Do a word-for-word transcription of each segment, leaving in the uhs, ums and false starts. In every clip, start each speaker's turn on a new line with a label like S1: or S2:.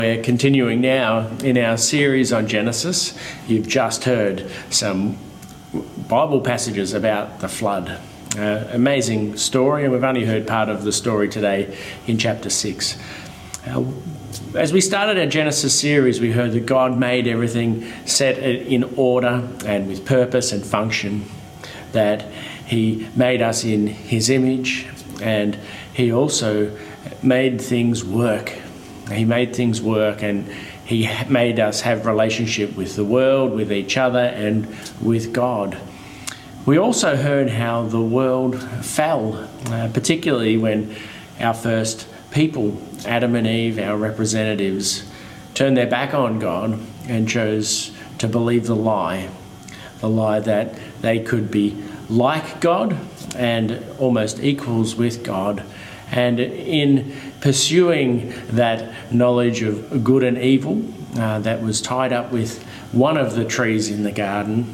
S1: We're continuing now in our series on Genesis. You've just heard some Bible passages about the flood. Uh, amazing story, and we've only heard part of the story today in chapter six. Uh, as we started our Genesis series, we heard that God made everything set in order and with purpose and function, that He made us in His image, and He also made things work. He made things work, and He made us have relationship with the world, with each other, and with God. We also heard how the world fell, uh, particularly when our first people, Adam and Eve, our representatives, turned their back on God and chose to believe the lie, the lie that they could be like God and almost equals with God. And in pursuing that knowledge of good and evil uh, that was tied up with one of the trees in the garden,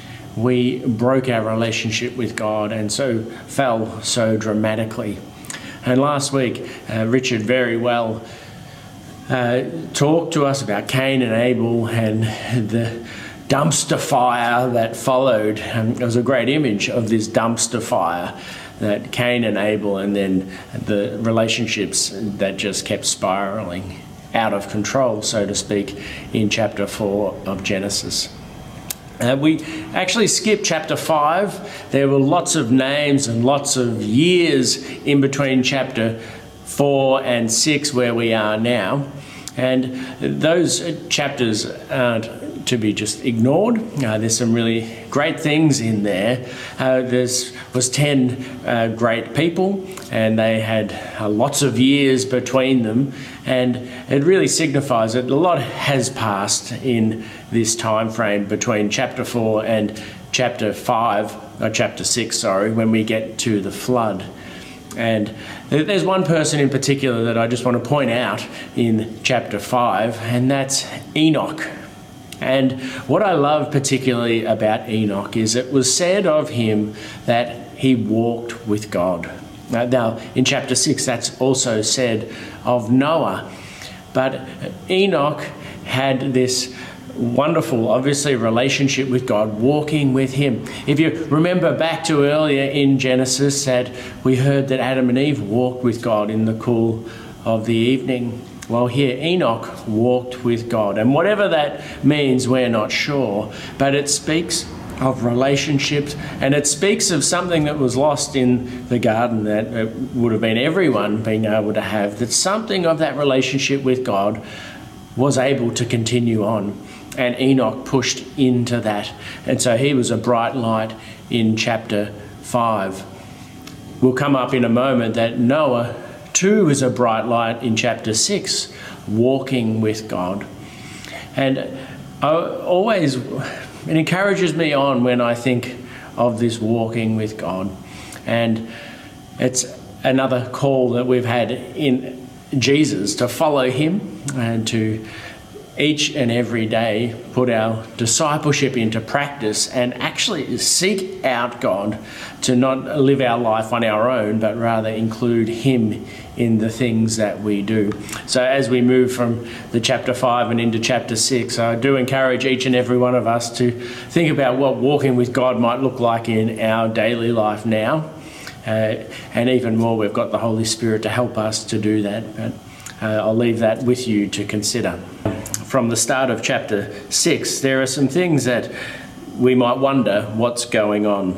S1: we broke our relationship with God and so fell so dramatically. And last week, uh, Richard very well uh, talked to us about Cain and Abel and the dumpster fire that followed. Um, it was a great image of this dumpster fire, that Cain and Abel, and then the relationships that just kept spiraling out of control, so to speak, in chapter four of Genesis. Uh, we actually skipped chapter five. There were lots of names and lots of years in between chapter four and six where we are now. And those chapters aren't to be just ignored. Uh, there's some really great things in there. Uh, there was ten uh, great people, and they had uh, lots of years between them, and it really signifies that a lot has passed in this time frame between chapter four and chapter five, or chapter six, sorry, when we get to the flood. And there's one person in particular that I just want to point out in chapter five, and that's Enoch. And what I love particularly about Enoch is it was said of him that he walked with God. Now, now in chapter six, that's also said of Noah. But Enoch had this wonderful, obviously, relationship with God, walking with Him. If you remember back to earlier in Genesis, that we heard that Adam and Eve walked with God in the cool of the evening. Well, here Enoch walked with God, and whatever that means, we're not sure, but it speaks of relationships, and it speaks of something that was lost in the garden that it would have been everyone being able to have, that something of that relationship with God was able to continue on, and Enoch pushed into that, and so he was a bright light in chapter five. We'll come up in a moment that Noah too is a bright light in chapter six, walking with God. And I always, it encourages me on when I think of this walking with God. And it's another call that we've had in Jesus to follow Him and to each and every day put our discipleship into practice and actually seek out God, to not live our life on our own, but rather include Him in the things that we do. So as we move from the chapter five and into chapter six, I do encourage each and every one of us to think about what walking with God might look like in our daily life now. Uh, and even more, we've got the Holy Spirit to help us to do that. But uh, I'll leave that with you to consider. From the start of chapter six, there are some things that we might wonder what's going on.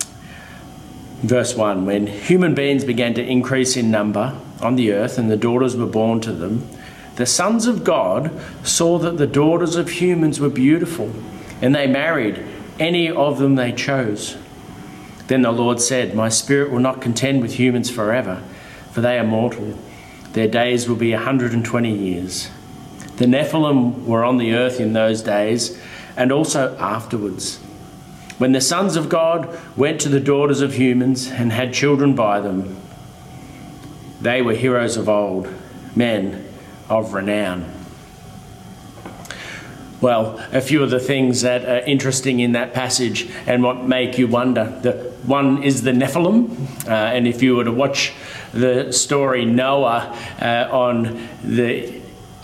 S1: Verse one, when human beings began to increase in number on the earth and the daughters were born to them, the sons of God saw that the daughters of humans were beautiful, and they married any of them they chose. Then the Lord said, "My spirit will not contend with humans forever, for they are mortal. Their days will be a hundred and twenty years." The Nephilim were on the earth in those days, and also afterwards, when the sons of God went to the daughters of humans and had children by them. They were heroes of old, men of renown. Well, a few of the things that are interesting in that passage and what make you wonder. The one is the Nephilim, uh, and if you were to watch the story Noah uh, on the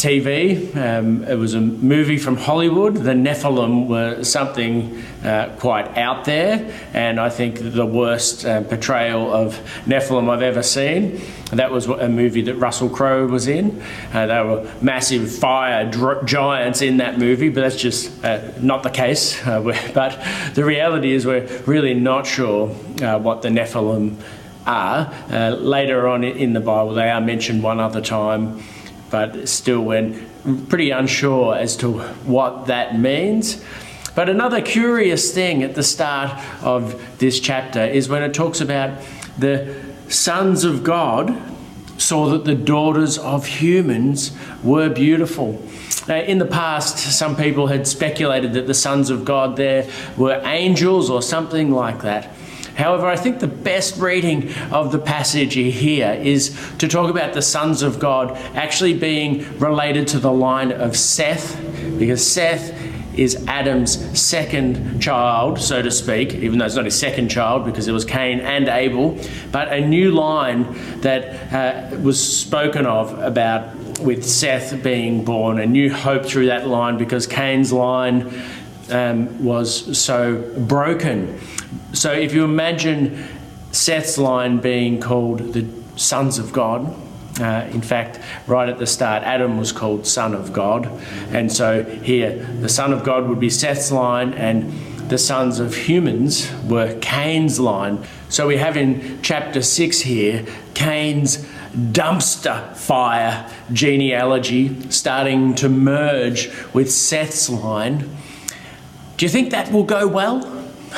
S1: T V. Um, it was a movie from Hollywood. The Nephilim were something uh, quite out there, and I think the worst uh, portrayal of Nephilim I've ever seen. That was a movie that Russell Crowe was in. Uh, they were massive fire dr- giants in that movie, but that's just uh, not the case. Uh, but the reality is we're really not sure uh, what the Nephilim are. Uh, later on in the Bible, they are mentioned one other time, but still we're pretty unsure as to what that means. But another curious thing at the start of this chapter is when it talks about the sons of God saw that the daughters of humans were beautiful. Now, in the past, some people had speculated that the sons of God there were angels or something like that. However, I think the best reading of the passage here is to talk about the sons of God actually being related to the line of Seth, because Seth is Adam's second child, so to speak, even though it's not his second child because it was Cain and Abel, but a new line that uh, was spoken of about with Seth being born, a new hope through that line because Cain's line um, was so broken. So if you imagine Seth's line being called the sons of God, uh, in fact, right at the start, Adam was called son of God. And so here, the son of God would be Seth's line, and the sons of humans were Cain's line. So we have in chapter six here, Cain's dumpster fire genealogy starting to merge with Seth's line. Do you think that will go well?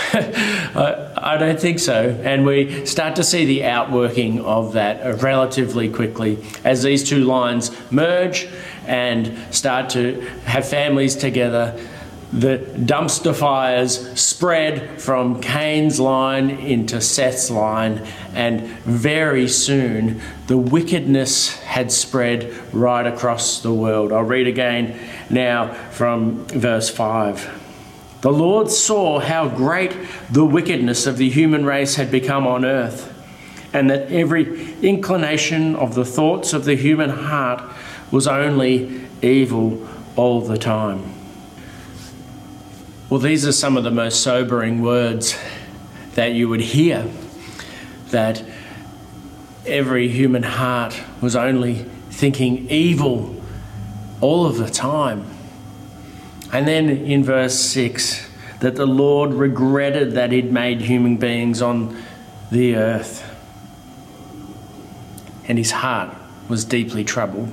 S1: I don't think so. And we start to see the outworking of that relatively quickly as these two lines merge and start to have families together. The dumpster fires spread from Cain's line into Seth's line, and very soon the wickedness had spread right across the world. I'll read again now from verse five. The Lord saw how great the wickedness of the human race had become on earth, and that every inclination of the thoughts of the human heart was only evil all the time. Well, these are some of the most sobering words that you would hear, that every human heart was only thinking evil all of the time. And then in verse six, that the Lord regretted that he'd made human beings on the earth, and his heart was deeply troubled.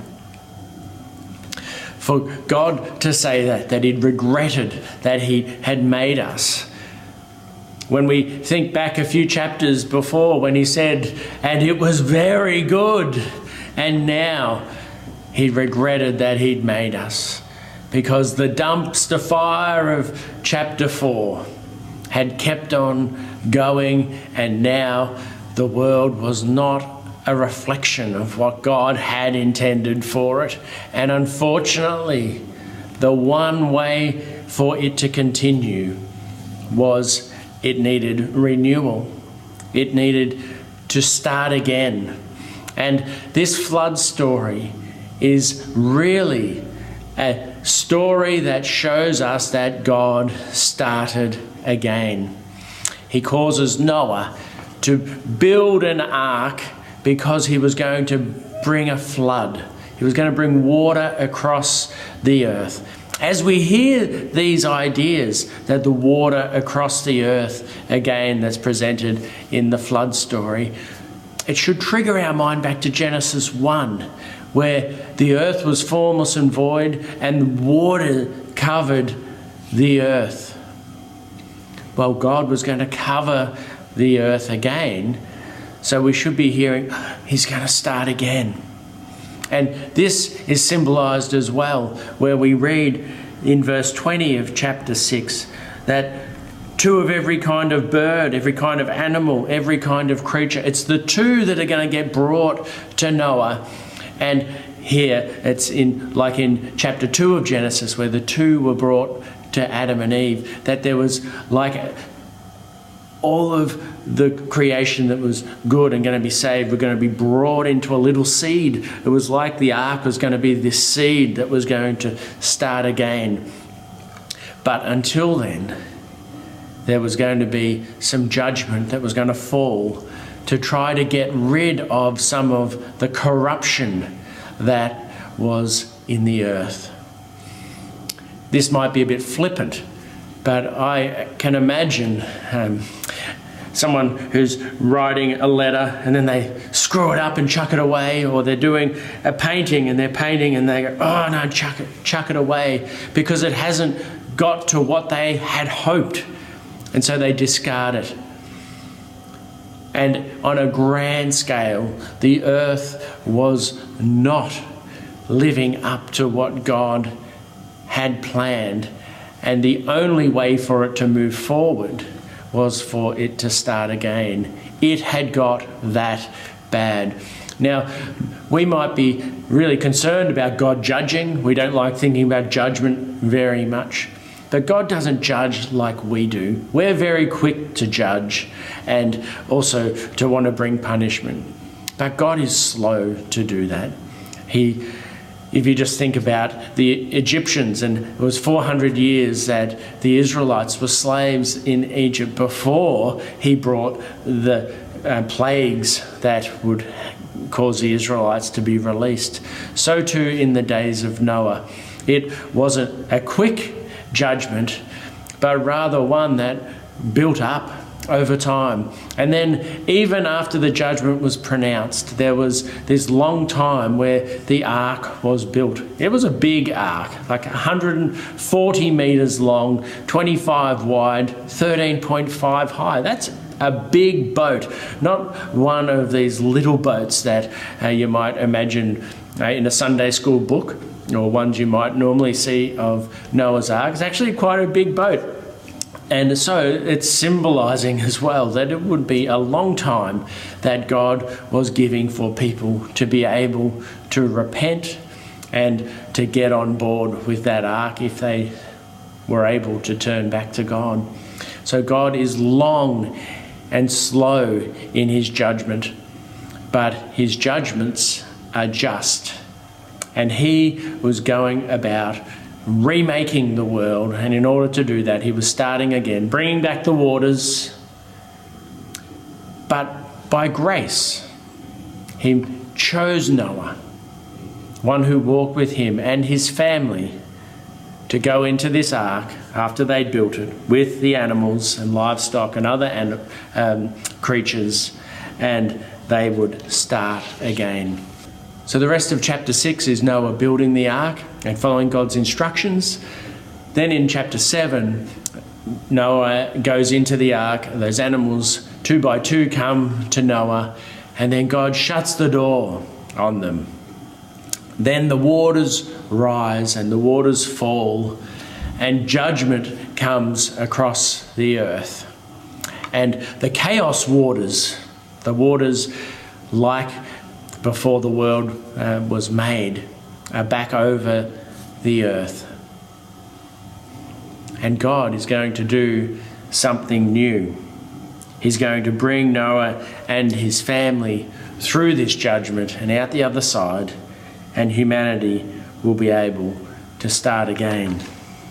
S1: For God to say that, that he'd regretted that he had made us. When we think back a few chapters before, when he said, and it was very good, and now he regretted that he'd made us. Because the dumpster fire of chapter four had kept on going, and now the world was not a reflection of what God had intended for it. And unfortunately, the one way for it to continue was it needed renewal. It needed to start again. And this flood story is really a story that shows us that God started again. He causes Noah to build an ark because he was going to bring a flood. He was going to bring water across the earth. As we hear these ideas that the water across the earth, again, that's presented in the flood story, it should trigger our mind back to Genesis one, where the earth was formless and void and water covered the earth. Well, God was going to cover the earth again, so we should be hearing, he's going to start again. And this is symbolised as well, where we read in verse twenty of chapter six that two of every kind of bird, every kind of animal, every kind of creature, it's the two that are going to get brought to Noah. And here it's in like in chapter two of Genesis, where the two were brought to Adam and Eve, that there was like a, all of the creation that was good and going to be saved were going to be brought into a little seed. It was like the ark was going to be this seed that was going to start again. But until then, there was going to be some judgment that was going to fall to try to get rid of some of the corruption that was in the earth. This might be a bit flippant, but I can imagine um, someone who's writing a letter and then they screw it up and chuck it away, or they're doing a painting and they're painting and they go, oh no, chuck it, chuck it away, because it hasn't got to what they had hoped, and so they discard it. And on a grand scale, the earth was not living up to what God had planned, and the only way for it to move forward was for it to start again. It had got that bad. Now, we might be really concerned about God judging. We don't like thinking about judgment very much. But God doesn't judge like we do. We're very quick to judge and also to want to bring punishment. But God is slow to do that. He, if you just think about the Egyptians, and it was four hundred years that the Israelites were slaves in Egypt before he brought the uh, plagues that would cause the Israelites to be released. So too in the days of Noah. It wasn't a quick judgment, but rather one that built up over time. And then even after the judgment was pronounced, there was this long time where the ark was built. It was a big ark, like one hundred forty metres long, twenty-five wide, thirteen point five high. That's a big boat, not one of these little boats that uh, you might imagine uh, in a Sunday school book, or ones you might normally see of Noah's Ark. It's actually quite a big boat. And so it's symbolising as well that it would be a long time that God was giving for people to be able to repent and to get on board with that ark if they were able to turn back to God. So God is long and slow in his judgment, but his judgments are just. And he was going about remaking the world, and in order to do that, he was starting again, bringing back the waters. But by grace, he chose Noah, one who walked with him and his family, to go into this ark after they'd built it with the animals and livestock and other an- um, creatures, and they would start again. So the rest of chapter six is Noah building the ark and following God's instructions. Then in chapter seven, Noah goes into the ark. Those animals, two by two, come to Noah, and then God shuts the door on them. Then the waters rise and the waters fall, and judgment comes across the earth. And the chaos waters, the waters like before the world uh, was made, are back over the earth. And God is going to do something new. He's going to bring Noah and his family through this judgment and out the other side, and humanity will be able to start again.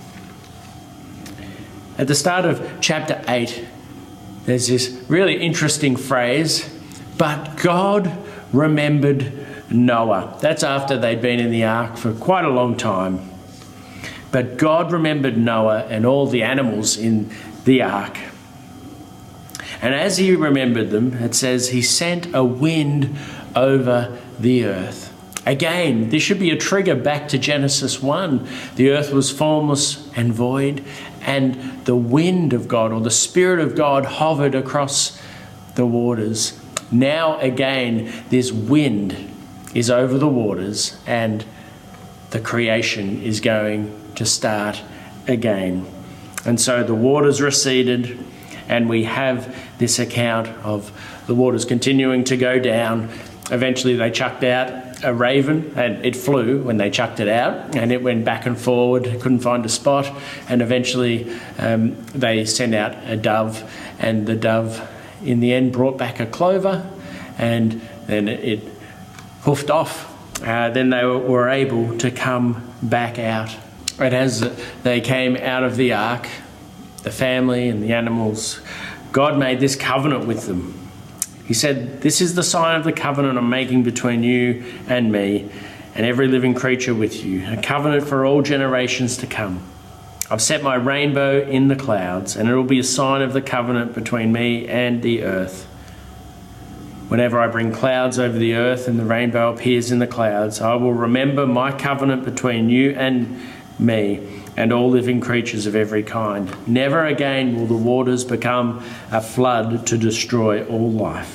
S1: At the start of chapter eight, there's this really interesting phrase, but God remembered Noah. That's after they'd been in the ark for quite a long time. But God remembered Noah and all the animals in the ark. And as he remembered them, it says he sent a wind over the earth. Again, this should be a trigger back to Genesis one. The earth was formless and void, and the wind of God, or the Spirit of God, hovered across the waters. Now again, this wind is over the waters, and the creation is going to start again. And so the waters receded, and we have this account of the waters continuing to go down. Eventually they chucked out a raven, and it flew when they chucked it out, and it went back and forward, couldn't find a spot, and eventually um, they sent out a dove, and the dove in the end brought back a clover, and then it hoofed off. Uh, then they were able to come back out. And as they came out of the ark, the family and the animals, God made this covenant with them. He said, "This is the sign of the covenant I'm making between you and me and every living creature with you, a covenant for all generations to come. I've set my rainbow in the clouds, and it will be a sign of the covenant between me and the earth. Whenever I bring clouds over the earth and the rainbow appears in the clouds, I will remember my covenant between you and me and all living creatures of every kind. Never again will the waters become a flood to destroy all life."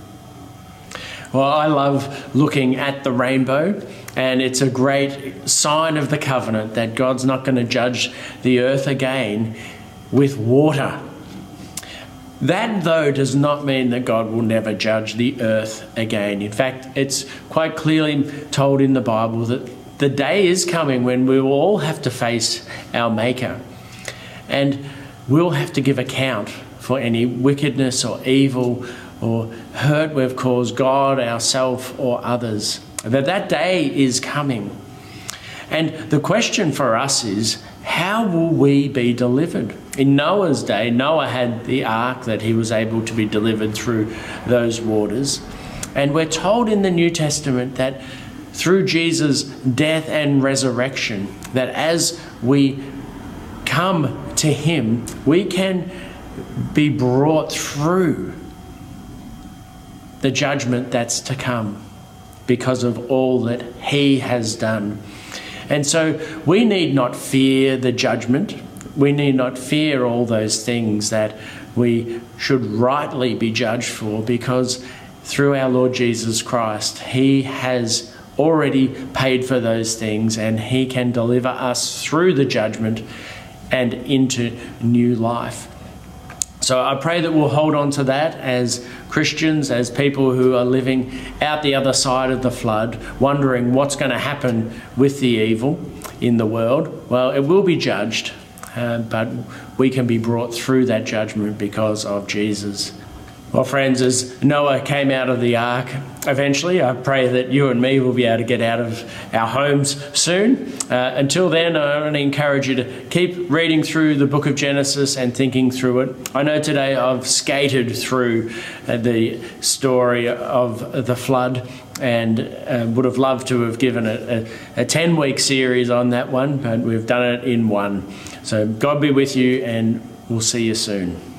S1: Well, I love looking at the rainbow, and it's a great sign of the covenant that God's not going to judge the earth again with water. That, though, does not mean that God will never judge the earth again. In fact, it's quite clearly told in the Bible that the day is coming when we will all have to face our Maker, and we'll have to give account for any wickedness or evil or hurt we've caused God, ourselves, or others. That that day is coming. And the question for us is, how will we be delivered? In Noah's day, Noah had the ark that he was able to be delivered through those waters. And we're told in the New Testament that through Jesus' death and resurrection, that as we come to him, we can be brought through the judgment that's to come because of all that he has done. And so we need not fear the judgment. We need not fear all those things that we should rightly be judged for, because through our Lord Jesus Christ, he has already paid for those things, and he can deliver us through the judgment and into new life. So I pray that we'll hold on to that as Christians, as people who are living out the other side of the flood, wondering what's going to happen with the evil in the world. Well, it will be judged, uh, but we can be brought through that judgment because of Jesus. Well, friends, as Noah came out of the ark, eventually, I pray that you and me will be able to get out of our homes soon. Uh, until then, I want to encourage you to keep reading through the book of Genesis and thinking through it. I know today I've skated through uh, the story of the flood, and uh, would have loved to have given a, a, a ten-week series on that one, but we've done it in one. So God be with you, and we'll see you soon.